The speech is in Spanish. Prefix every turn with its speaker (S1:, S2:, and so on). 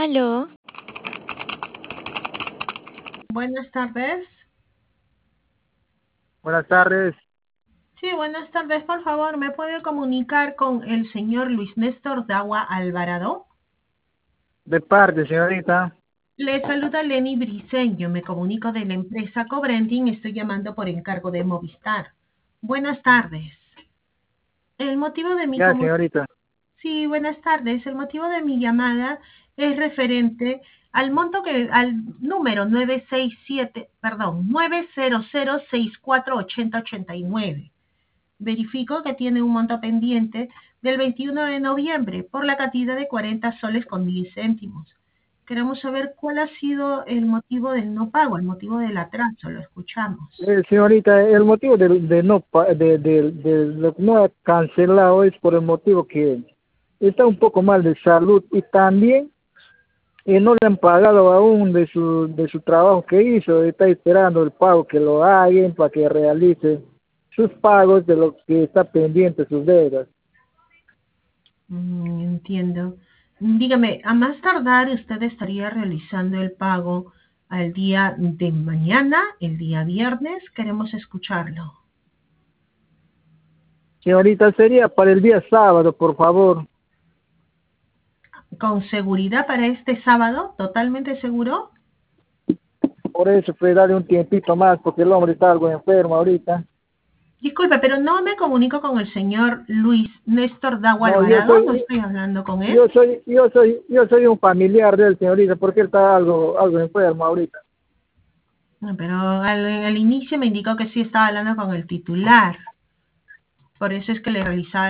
S1: Aló,
S2: Buenas tardes.
S3: Buenas tardes.
S2: Sí, buenas tardes. Por favor, ¿me puede comunicar con el señor Luis Néstor Dagua Alvarado?
S3: De parte, señorita.
S2: Le saluda Lenny Briceño. Me comunico de la empresa Cobrenting. Estoy llamando por encargo de Movistar. Buenas tardes. El motivo de mi
S3: Ya,
S2: comunicación.
S3: señorita.
S2: Sí, buenas tardes. El motivo de mi llamada es referente al al número 967, perdón, 900648089. Verifico que tiene un monto pendiente del 21 de noviembre por la cantidad de 40 soles con 10 céntimos. Queremos saber cuál ha sido el motivo del no pago, el motivo del atraso. Lo escuchamos.
S3: Señorita, el motivo de no de lo que no ha cancelado es por el motivo que está un poco mal de salud y también no le han pagado aún de su trabajo que hizo. Está esperando el pago que lo hagan para que realice sus pagos de lo que está pendiente, sus deudas.
S2: Entiendo. Dígame, a más tardar usted estaría realizando el pago al día de mañana, el día viernes. Queremos escucharlo.
S3: Señorita, sería para el día sábado, por favor.
S2: ¿Con seguridad para este sábado? ¿Totalmente seguro?
S3: Por eso, pues, darle un tiempito más, porque el hombre está algo enfermo ahorita.
S2: Disculpe, pero no me comunico con el señor Luis Néstor Dagua
S3: No,
S2: Alvarado, no estoy hablando con él.
S3: yo soy un familiar de él, señorita, porque él está algo enfermo ahorita.
S2: No, pero al inicio me indicó que sí estaba hablando con el titular. Por eso es que le realizaba